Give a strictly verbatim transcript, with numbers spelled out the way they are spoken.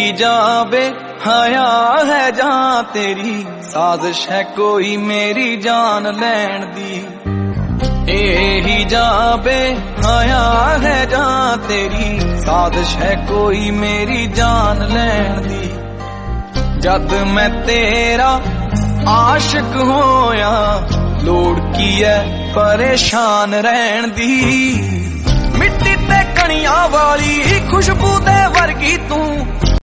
ही जावे हाया है जां तेरी साजिश है कोई मेरी जान लैण दी। ए ही जावे हाया है जां तेरी साजिश है कोई मेरी जान लैण दी। जद मैं तेरा आशिक होया लोड़ की है परेशान रहन दी। मिट्टी ते कणियां वाली खुशबू दे वर्गी तू